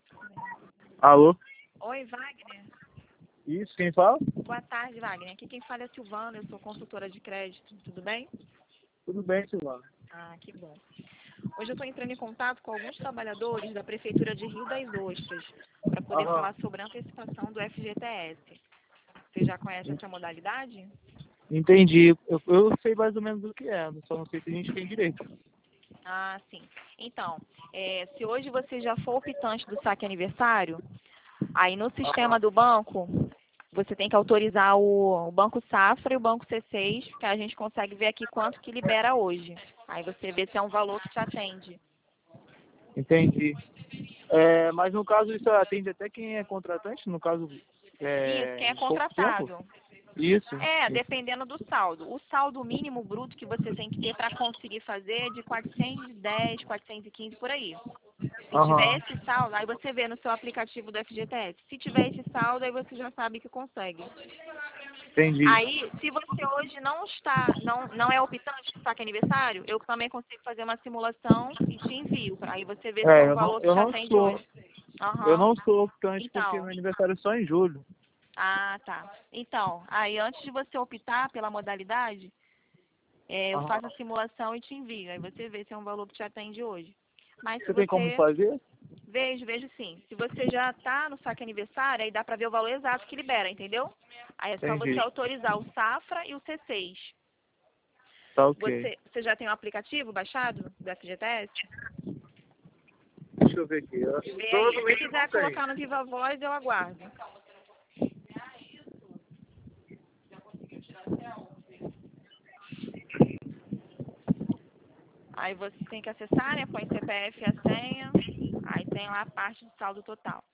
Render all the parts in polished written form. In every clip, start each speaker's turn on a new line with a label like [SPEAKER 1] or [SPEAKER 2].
[SPEAKER 1] Alô?
[SPEAKER 2] Oi, Wagner.
[SPEAKER 1] Isso, quem fala?
[SPEAKER 2] Boa tarde, Wagner. Aqui quem fala é a Silvana, eu sou consultora de crédito. Tudo bem?
[SPEAKER 1] Tudo bem, Silvana.
[SPEAKER 2] Ah, que bom. Hoje eu estou entrando em contato com alguns trabalhadores da Prefeitura de Rio das Ostras para poder
[SPEAKER 1] Aham.
[SPEAKER 2] falar sobre a antecipação do FGTS. Você já conhece essa modalidade?
[SPEAKER 1] Entendi. Eu sei mais ou menos o que é, só não sei se a gente tem direito.
[SPEAKER 2] Ah, sim. Então, se hoje você já for optante do saque aniversário, aí no sistema do banco, você tem que autorizar o Banco Safra e o Banco C6, que a gente consegue ver aqui quanto que libera hoje. Aí você vê se é um valor que te atende.
[SPEAKER 1] Entendi. Mas no caso isso atende até quem é contratante, no caso
[SPEAKER 2] Isso, quem é
[SPEAKER 1] em pouco tempo?
[SPEAKER 2] contratado.
[SPEAKER 1] Isso.
[SPEAKER 2] Dependendo do saldo. O saldo mínimo bruto que você tem que ter para conseguir fazer é de 410, 415 por aí. Se tiver
[SPEAKER 1] Aham.
[SPEAKER 2] esse saldo, aí você vê no seu aplicativo do FGTS. Se tiver esse saldo, aí você já sabe que consegue.
[SPEAKER 1] Entendi.
[SPEAKER 2] Aí, se você hoje não é optante do saque aniversário, eu também consigo fazer uma simulação e te envio. Aí você vê se é um valor que
[SPEAKER 1] Eu
[SPEAKER 2] te
[SPEAKER 1] não
[SPEAKER 2] atende
[SPEAKER 1] sou.
[SPEAKER 2] hoje.
[SPEAKER 1] Eu
[SPEAKER 2] Aham.
[SPEAKER 1] não sou optante porque
[SPEAKER 2] Então,
[SPEAKER 1] meu aniversário é só em julho.
[SPEAKER 2] ah, tá. Então, aí antes de você optar pela modalidade, eu
[SPEAKER 1] Aham.
[SPEAKER 2] faço a simulação e te envio. Aí você vê se é um valor que te atende hoje. Mas se
[SPEAKER 1] Você tem como
[SPEAKER 2] você...
[SPEAKER 1] fazer?
[SPEAKER 2] Vejo sim. Se você já tá no saque aniversário, aí dá pra ver o valor exato que libera, entendeu? Aí é só você
[SPEAKER 1] Entendi.
[SPEAKER 2] autorizar o Safra e o C6.
[SPEAKER 1] Tá ok.
[SPEAKER 2] Você já tem o aplicativo baixado do FGTS?
[SPEAKER 1] Deixa eu ver aqui.
[SPEAKER 2] Vê aí. Se
[SPEAKER 1] Provavelmente eu não
[SPEAKER 2] quiser
[SPEAKER 1] tenho.
[SPEAKER 2] colocar no Viva Voz, eu aguardo. Aí você tem que acessar, né? Põe CPF e a senha. Aí tem lá a parte do saldo total.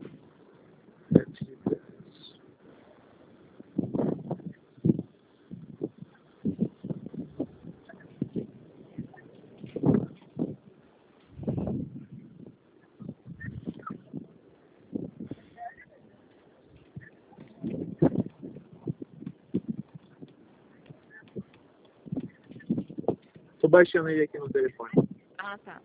[SPEAKER 1] Tô baixando ele aqui no telefone.
[SPEAKER 2] Ah, tá.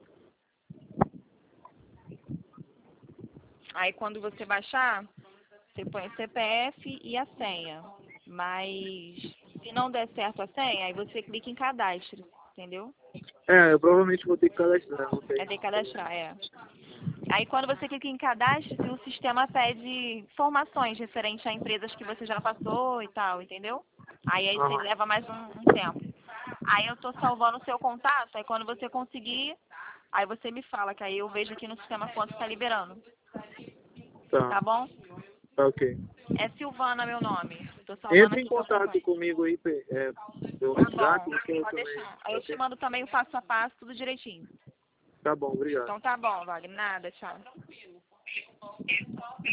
[SPEAKER 2] Aí quando você baixar, você põe o CPF e a senha. Mas se não der certo a senha, aí você clica em cadastro, entendeu?
[SPEAKER 1] Eu provavelmente vou ter que cadastrar, não
[SPEAKER 2] É
[SPEAKER 1] tem.
[SPEAKER 2] de cadastrar, é. Aí quando você clica em cadastro, o sistema pede informações referentes a empresas que você já passou e tal, entendeu? Aí isso
[SPEAKER 1] Aham.
[SPEAKER 2] leva mais um tempo. Aí eu tô salvando o seu contato, aí quando você conseguir, aí você me fala, que aí eu vejo aqui no sistema quanto tá liberando.
[SPEAKER 1] Tá.
[SPEAKER 2] Tá bom?
[SPEAKER 1] Tá ok.
[SPEAKER 2] É Silvana meu nome. Tô salvando
[SPEAKER 1] Entre em
[SPEAKER 2] aqui que eu
[SPEAKER 1] contato
[SPEAKER 2] acompanho.
[SPEAKER 1] comigo aí pelo
[SPEAKER 2] Tá
[SPEAKER 1] WhatsApp,
[SPEAKER 2] bom,
[SPEAKER 1] que eu
[SPEAKER 2] pode
[SPEAKER 1] também.
[SPEAKER 2] deixar. Aí
[SPEAKER 1] Tá
[SPEAKER 2] eu te
[SPEAKER 1] ok?
[SPEAKER 2] mando também o passo a passo, tudo direitinho.
[SPEAKER 1] Tá bom, obrigado.
[SPEAKER 2] Então tá bom, Wagner. Nada, tchau.